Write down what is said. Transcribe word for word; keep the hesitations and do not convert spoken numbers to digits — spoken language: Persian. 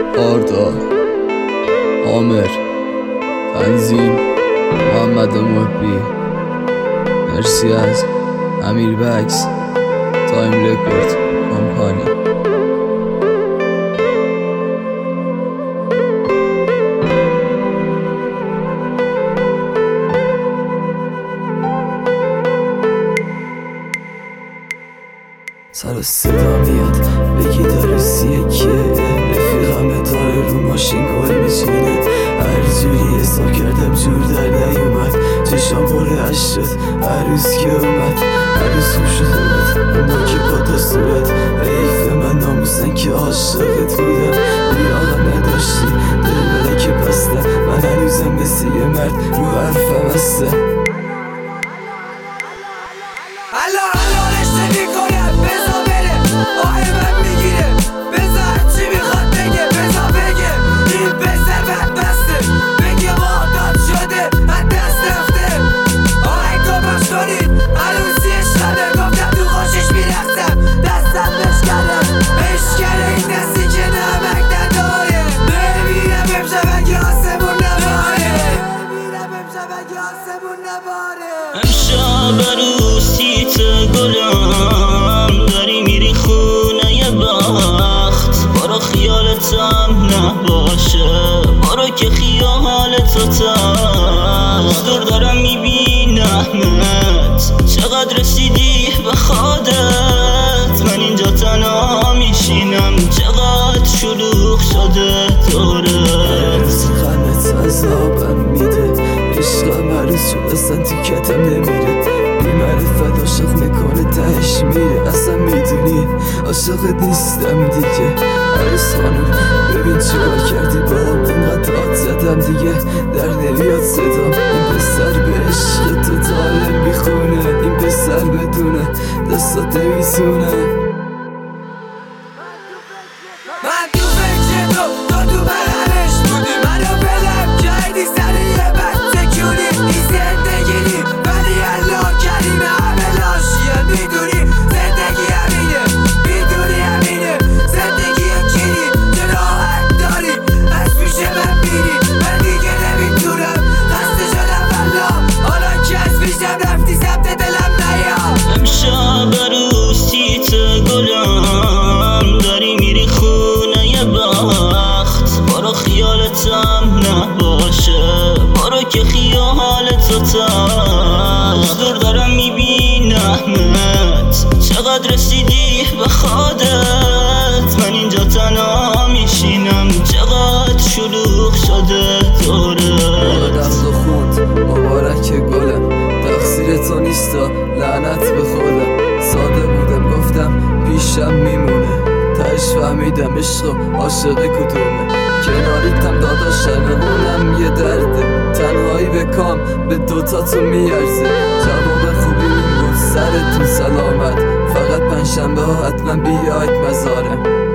آردا، عامر، تنظیم محمد محبی. مرسی از امیر بکس، تایم رکورد کمپانی. سر صدا میاد بگی دارسی کیه، رفیقم داره رو ماشین گل میچینه. هر جوری حساب کردم جور در نیومد، چشام پر اش شد عروس که اومد. عروس خوب شده بود اما که با تا صورت حیف من ناموسن که عاشقت بودم. بیاغم نداشتی دل بره که بسته، من هنوزم مثل یه مرد رو حرفم هسته. امشب عروسیت گلم، داری میری خونه بخت. برو خیالتم نباشه، برو که خیالتو تخت. دور دارم میبینمت چقدر رسیدی به خودت. من اینجا تنها میشینم چقدر شلوغ شده دورت. خندت عذابم میده، عشقم عروس شد اصلا تیکتم نمیره. بی معرفت عاشق میکنه تهش میره. اصلا میدونی عاشقت نیستم دیگه. عروس خانم ببین چیکار کردی با هم، اینقدر داد زدم دیگه در نمیاد صدام. این پسر به عشق تو ظالم میخونه، این پسر بدونه دستات نمیتونه. من تو فکر تو تو تو بغلش بودی، منو بلم کردی سر یه بد تکونی. این زندگی نی ولی الله کریم همه لاشیه. میدونی زندگی همینه، میدونی همینه زندگی کیری که راحت داری از پیش من میری. من دیگه نمیتونم خسته شدم والله، حالا که از پیشم رفتی سمت دلم نیام. امشب عروسیت گلم، داری میری خونه بخت. برو خیالتم نباشه، برو که خیالتو تخت. دور دارم میبینمت چقدر رسیدی به خودت. من اینجا تنها میشینم چقدر شلوغ شده دورت. دست و خوند مبارک گلم، تقصیر تو نیستا لعنت به خودم. ساده بودم گفتم پیشم میمونه، تش فهمیدم عشق و عاشقی کدومه. کناریتم داداشم اونم یه درده، تنهایی به کام به دوتاتون میارزه. جواب خوبی این بود سرتون سلامت، فقط پنجشنبه ها حتما بیاید مزارم.